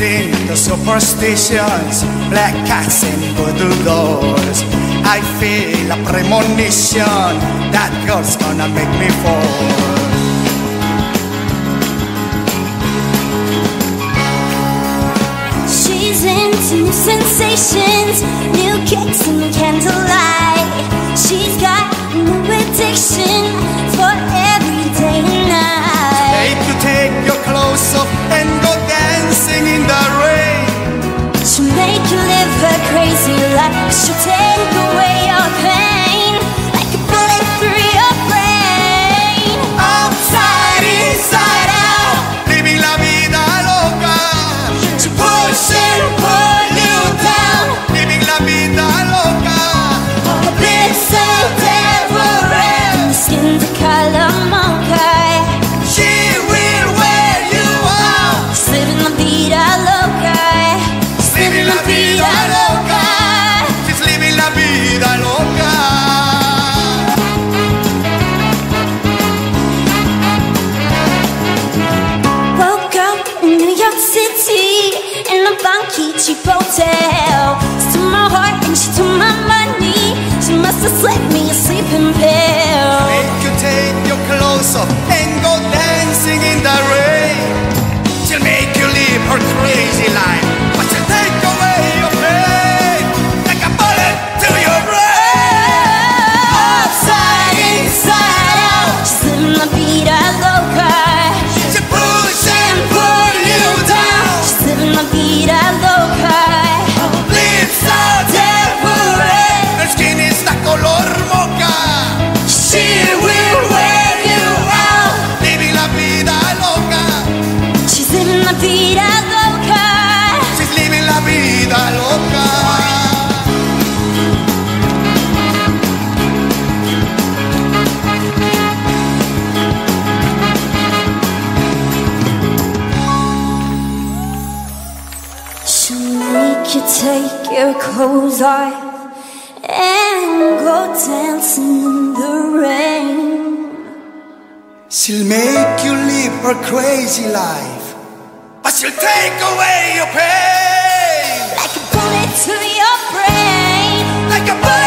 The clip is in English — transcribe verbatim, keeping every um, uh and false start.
sing the superstitions, black cats and voodoo dolls. I feel a premonition that girl's gonna make me fall. She's into new sensations, new kicks and candlelight. She's got a new addiction for every day and night. Make you take your clothes off and go dancing in the rain. She'll make you live her crazy life. She'll take away your pain like a bullet through your brain. Outside, inside out, living la vida loca. To push and pull you down, Living la vida loca. a bliss of terror, the skin's a color mocha. She will wear you out. She's living la vida loca. She's living la vida loca. She's living la vida loca. Woke up in New York City in a funky cheap hotel. She took my heart and she took my money. She must have slipped me a sleeping pill. Make you take your clothes off and go dancing in the rain. She'll make you live her crazy life, but she'll take away your pain like a bullet to your brain. Outside, inside out, she's living la vida loca. She push and Pull pull you down. She's living la vida loca. Lips out everywhere. Her skin is the color mocha. She will wear you out. Living la vida loca. She's living la vida loca. She's living la vida loca. She'll make you take your clothes off and go dancing in the rain. She'll make you live her crazy life, but she'll take away your pain Like a bullet to your brain. like a bullet.